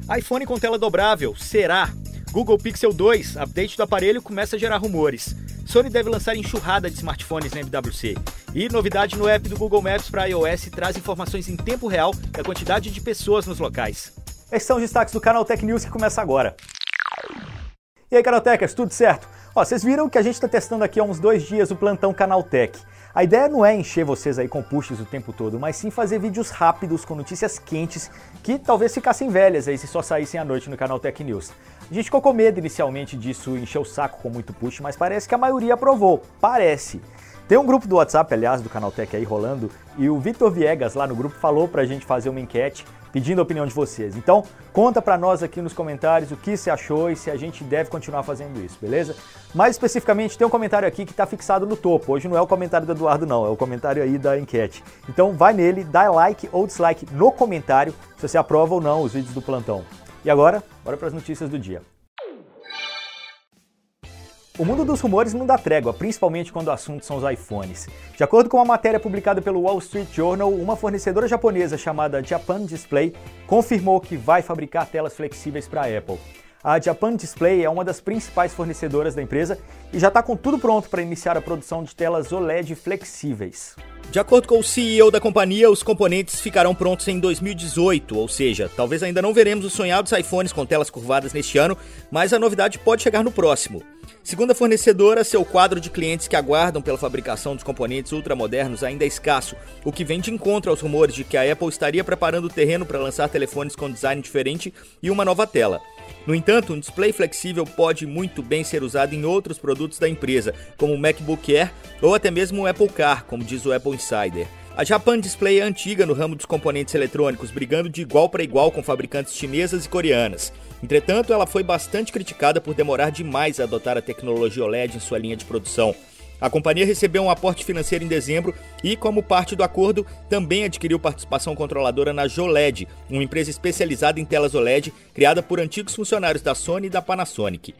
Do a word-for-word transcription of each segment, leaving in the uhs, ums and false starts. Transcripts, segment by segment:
iPhone com tela dobrável, será? Google Pixel dois, update do aparelho, começa a gerar rumores. Sony deve lançar enxurrada de smartphones na M W C. E novidade no app do Google Maps para iOS traz informações em tempo real da quantidade de pessoas nos locais. Esses são os destaques do Canal Tech News que começa agora. E aí, Canaltechers, tudo certo? Ó, vocês viram que a gente está testando aqui há uns dois dias o plantão Canaltech. A ideia não é encher vocês aí com pushes o tempo todo, mas sim fazer vídeos rápidos com notícias quentes que talvez ficassem velhas aí se só saíssem à noite no Canal Tech News. A gente ficou com medo inicialmente disso encher o saco com muito push, mas parece que a maioria aprovou. Parece. Tem um grupo do WhatsApp, aliás, do Canaltech aí rolando, e o Victor Viegas lá no grupo falou pra gente fazer uma enquete pedindo a opinião de vocês. Então, conta pra nós aqui nos comentários o que você achou e se a gente deve continuar fazendo isso, beleza? Mais especificamente, tem um comentário aqui que tá fixado no topo. Hoje não é o comentário do Eduardo não, é o comentário aí da enquete. Então vai nele, dá like ou dislike no comentário se você aprova ou não os vídeos do plantão. E agora, bora pras notícias do dia. O mundo dos rumores não dá trégua, principalmente quando o assunto são os iPhones. De acordo com uma matéria publicada pelo Wall Street Journal, uma fornecedora japonesa chamada Japan Display confirmou que vai fabricar telas flexíveis para a Apple. A Japan Display é uma das principais fornecedoras da empresa e já está com tudo pronto para iniciar a produção de telas O L E D flexíveis. De acordo com o C E O da companhia, os componentes ficarão prontos em dois mil e dezoito, ou seja, talvez ainda não veremos os sonhados iPhones com telas curvadas neste ano, mas a novidade pode chegar no próximo. Segundo a fornecedora, seu quadro de clientes que aguardam pela fabricação dos componentes ultramodernos ainda é escasso, o que vem de encontro aos rumores de que a Apple estaria preparando o terreno para lançar telefones com design diferente e uma nova tela. No entanto, um display flexível pode muito bem ser usado em outros produtos da empresa, como o MacBook Air ou até mesmo o Apple Car, como diz o Apple Insider. A Japan Display é antiga no ramo dos componentes eletrônicos, brigando de igual para igual com fabricantes chinesas e coreanas. Entretanto, ela foi bastante criticada por demorar demais a adotar a tecnologia O L E D em sua linha de produção. A companhia recebeu um aporte financeiro em dezembro e, como parte do acordo, também adquiriu participação controladora na Joled, uma empresa especializada em telas O L E D, criada por antigos funcionários da Sony e da Panasonic.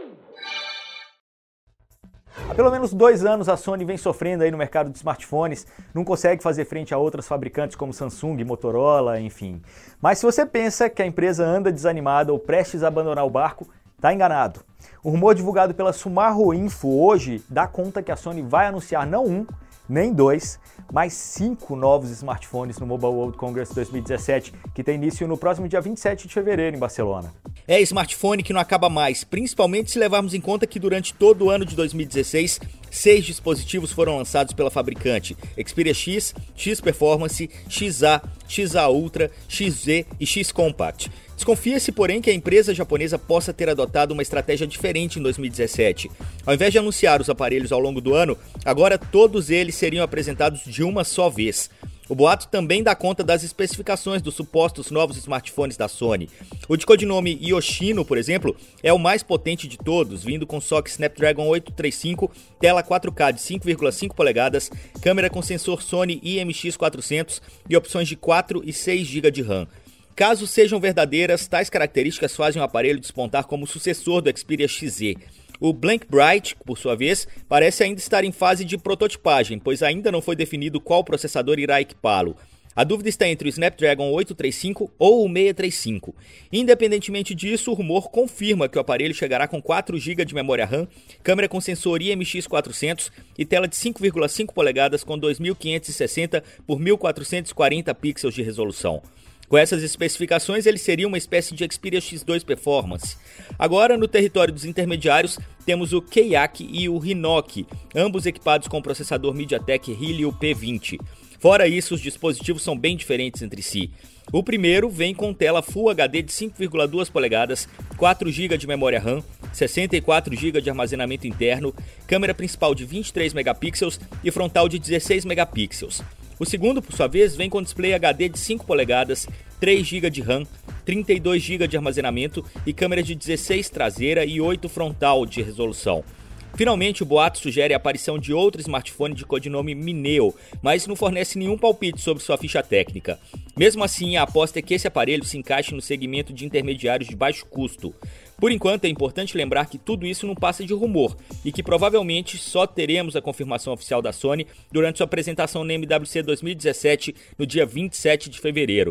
Há pelo menos dois anos a Sony vem sofrendo aí no mercado de smartphones, não consegue fazer frente a outras fabricantes como Samsung, Motorola, enfim. Mas se você pensa que a empresa anda desanimada ou prestes a abandonar o barco, tá enganado. O rumor divulgado pela Sumaru Info hoje dá conta que a Sony vai anunciar não um, nem dois, mas cinco novos smartphones no Mobile World Congress dois mil e dezessete, que tem início no próximo dia vinte e sete de fevereiro em Barcelona. É smartphone que não acaba mais, principalmente se levarmos em conta que durante todo o ano de dois mil e dezesseis, seis dispositivos foram lançados pela fabricante: Xperia X, X Performance, X A, X A Ultra, X Z e X Compact. Desconfia-se, porém, que a empresa japonesa possa ter adotado uma estratégia diferente em dois mil e dezessete. Ao invés de anunciar os aparelhos ao longo do ano, agora todos eles seriam apresentados de uma só vez. O boato também dá conta das especificações dos supostos novos smartphones da Sony. O de codinome Yoshino, por exemplo, é o mais potente de todos, vindo com S O C Snapdragon oitocentos e trinta e cinco, tela quatro K de cinco vírgula cinco polegadas, câmera com sensor Sony I M X quatrocentos e opções de quatro e seis gigabytes de RAM. Caso sejam verdadeiras, tais características fazem o aparelho despontar como sucessor do Xperia X Z. O Blank Bright, por sua vez, parece ainda estar em fase de prototipagem, pois ainda não foi definido qual processador irá equipá-lo. A dúvida está entre o Snapdragon oitocentos e trinta e cinco ou o seiscentos e trinta e cinco. Independentemente disso, o rumor confirma que o aparelho chegará com quatro gigabytes de memória RAM, câmera com sensor I M X quatrocentos e tela de cinco vírgula cinco polegadas com dois mil quinhentos e sessenta por mil quatrocentos e quarenta pixels de resolução. Com essas especificações, ele seria uma espécie de Xperia X dois Performance. Agora, no território dos intermediários, temos o Keyaq e o Hinoki, ambos equipados com o processador MediaTek Helio P vinte. Fora isso, os dispositivos são bem diferentes entre si. O primeiro vem com tela Full H D de cinco vírgula dois polegadas, quatro gigabytes de memória RAM, sessenta e quatro gigabytes de armazenamento interno, câmera principal de vinte e três megapixels e frontal de dezesseis megapixels. O segundo, por sua vez, vem com display H D de cinco polegadas, três gigabytes de RAM, trinta e dois gigabytes de armazenamento e câmera de dezesseis traseira e oito frontal de resolução. Finalmente, o boato sugere a aparição de outro smartphone de codinome Mineo, mas não fornece nenhum palpite sobre sua ficha técnica. Mesmo assim, a aposta é que esse aparelho se encaixe no segmento de intermediários de baixo custo. Por enquanto, é importante lembrar que tudo isso não passa de rumor e que provavelmente só teremos a confirmação oficial da Sony durante sua apresentação na M W C dois mil e dezessete no dia vinte e sete de fevereiro.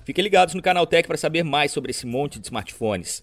Fiquem ligados no Canaltech para saber mais sobre esse monte de smartphones.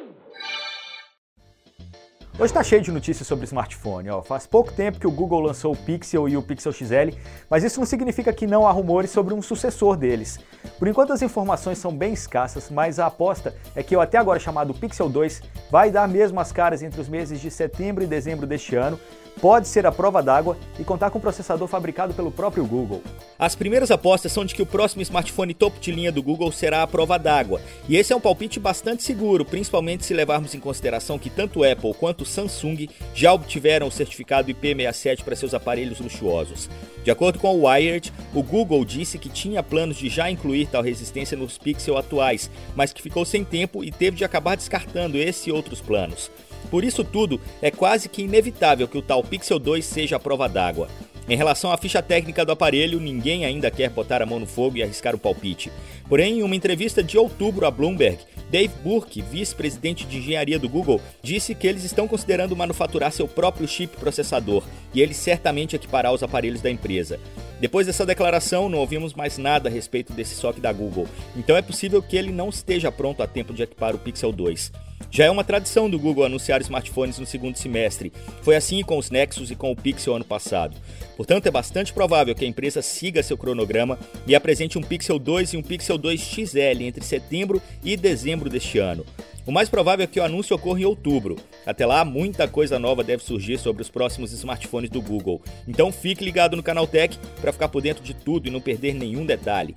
Hoje está cheio de notícias sobre smartphone. Ó. Faz pouco tempo que o Google lançou o Pixel e o Pixel X L, mas isso não significa que não há rumores sobre um sucessor deles. Por enquanto as informações são bem escassas, mas a aposta é que o até agora chamado Pixel dois vai dar mesmo as caras entre os meses de setembro e dezembro deste ano, pode ser a prova d'água e contar com um processador fabricado pelo próprio Google. As primeiras apostas são de que o próximo smartphone topo de linha do Google será a prova d'água, e esse é um palpite bastante seguro, principalmente se levarmos em consideração que tanto Apple quanto Samsung já obtiveram o certificado I P sessenta e sete para seus aparelhos luxuosos. De acordo com o Wired, o Google disse que tinha planos de já incluir tal resistência nos Pixel atuais, mas que ficou sem tempo e teve de acabar descartando esse e outros planos. Por isso tudo, é quase que inevitável que o tal Pixel dois seja a prova d'água. Em relação à ficha técnica do aparelho, ninguém ainda quer botar a mão no fogo e arriscar o palpite. Porém, em uma entrevista de outubro à Bloomberg, Dave Burke, vice-presidente de engenharia do Google, disse que eles estão considerando manufaturar seu próprio chip processador, e ele certamente equipará os aparelhos da empresa. Depois dessa declaração, não ouvimos mais nada a respeito desse S O C da Google, então é possível que ele não esteja pronto a tempo de equipar o Pixel dois. Já é uma tradição do Google anunciar smartphones no segundo semestre. Foi assim com os Nexus e com o Pixel ano passado. Portanto, é bastante provável que a empresa siga seu cronograma e apresente um Pixel dois e um Pixel dois X L entre setembro e dezembro deste ano. O mais provável é que o anúncio ocorra em outubro. Até lá, muita coisa nova deve surgir sobre os próximos smartphones do Google. Então fique ligado no Canaltech para ficar por dentro de tudo e não perder nenhum detalhe.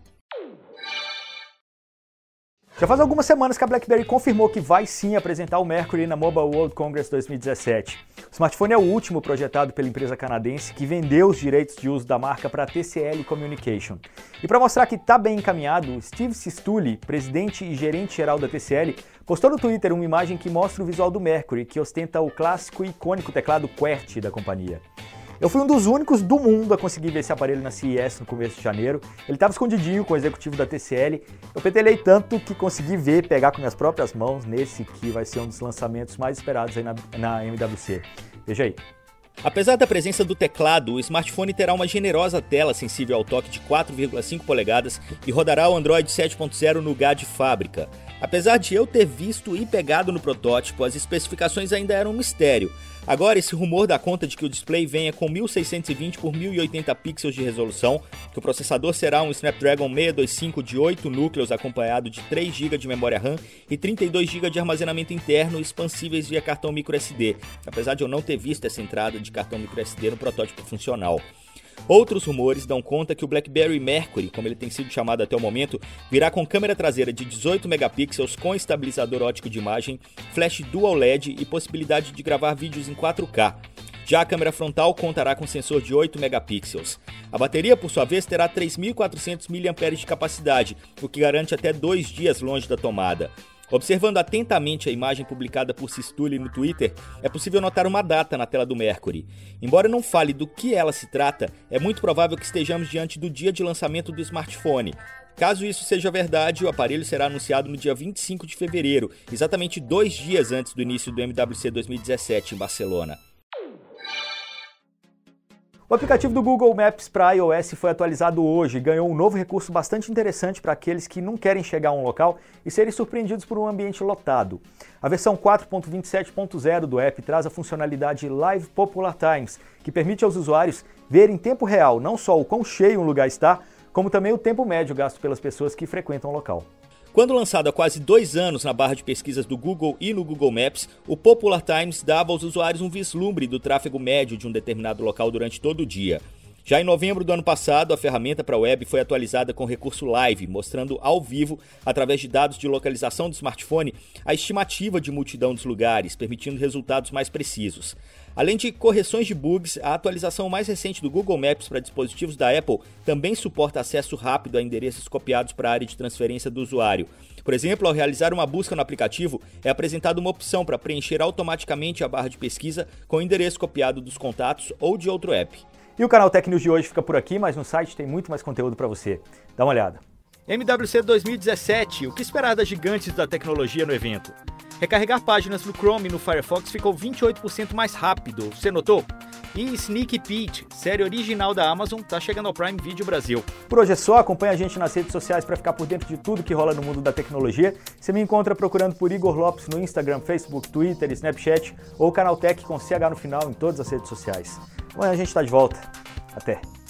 Já faz algumas semanas que a BlackBerry confirmou que vai sim apresentar o Mercury na Mobile World Congress dois mil e dezessete. O smartphone é o último projetado pela empresa canadense que vendeu os direitos de uso da marca para a T C L Communication. E para mostrar que está bem encaminhado, Steve Sistuli, presidente e gerente geral da T C L, postou no Twitter uma imagem que mostra o visual do Mercury, que ostenta o clássico e icônico teclado QWERTY da companhia. Eu fui um dos únicos do mundo a conseguir ver esse aparelho na C E S no começo de janeiro. Ele estava escondidinho com o executivo da T C L. Eu petelei tanto que consegui ver, pegar com minhas próprias mãos nesse que vai ser um dos lançamentos mais esperados aí na, na M W C. Veja aí. Apesar da presença do teclado, o smartphone terá uma generosa tela sensível ao toque de quatro vírgula cinco polegadas e rodará o Android sete ponto zero no Nougat de fábrica. Apesar de eu ter visto e pegado no protótipo, as especificações ainda eram um mistério. Agora, esse rumor dá conta de que o display venha com mil seiscentos e vinte por mil e oitenta pixels de resolução, que o processador será um Snapdragon seiscentos e vinte e cinco de oito núcleos acompanhado de três gigas de memória RAM e trinta e dois gigas de armazenamento interno expansíveis via cartão microSD, apesar de eu não ter visto essa entrada de cartão microSD no protótipo funcional. Outros rumores dão conta que o BlackBerry Mercury, como ele tem sido chamado até o momento, virá com câmera traseira de dezoito megapixels com estabilizador óptico de imagem, flash Dual L E D e possibilidade de gravar vídeos em quatro K. Já a câmera frontal contará com sensor de oito megapixels. A bateria, por sua vez, terá três mil e quatrocentos miliampères-hora de capacidade, o que garante até dois dias longe da tomada. Observando atentamente a imagem publicada por Sistuli no Twitter, é possível notar uma data na tela do Mercury. Embora não fale do que ela se trata, é muito provável que estejamos diante do dia de lançamento do smartphone. Caso isso seja verdade, o aparelho será anunciado no dia vinte e cinco de fevereiro, exatamente dois dias antes do início do M W C dois mil e dezessete em Barcelona. O aplicativo do Google Maps para iOS foi atualizado hoje e ganhou um novo recurso bastante interessante para aqueles que não querem chegar a um local e serem surpreendidos por um ambiente lotado. A versão quatro ponto vinte e sete ponto zero do app traz a funcionalidade Live Popular Times, que permite aos usuários ver em tempo real não só o quão cheio um lugar está, como também o tempo médio gasto pelas pessoas que frequentam o local. Quando lançado há quase dois anos na barra de pesquisas do Google e no Google Maps, o Popular Times dava aos usuários um vislumbre do tráfego médio de um determinado local durante todo o dia. Já em novembro do ano passado, a ferramenta para a web foi atualizada com o recurso Live, mostrando ao vivo, através de dados de localização do smartphone, a estimativa de multidão dos lugares, permitindo resultados mais precisos. Além de correções de bugs, a atualização mais recente do Google Maps para dispositivos da Apple também suporta acesso rápido a endereços copiados para a área de transferência do usuário. Por exemplo, ao realizar uma busca no aplicativo, é apresentada uma opção para preencher automaticamente a barra de pesquisa com o endereço copiado dos contatos ou de outro app. E o canal Tech News de hoje fica por aqui, mas no site tem muito mais conteúdo para você. Dá uma olhada. M W C dois mil e dezessete, o que esperar das gigantes da tecnologia no evento? Recarregar páginas no Chrome e no Firefox ficou vinte e oito por cento mais rápido, você notou? E Sneak Pete, série original da Amazon, tá chegando ao Prime Video Brasil. Por hoje é só, acompanha a gente nas redes sociais para ficar por dentro de tudo que rola no mundo da tecnologia. Você me encontra procurando por Igor Lopes no Instagram, Facebook, Twitter, Snapchat ou Canaltech com C H no final em todas as redes sociais. Amanhã a gente tá de volta. Até!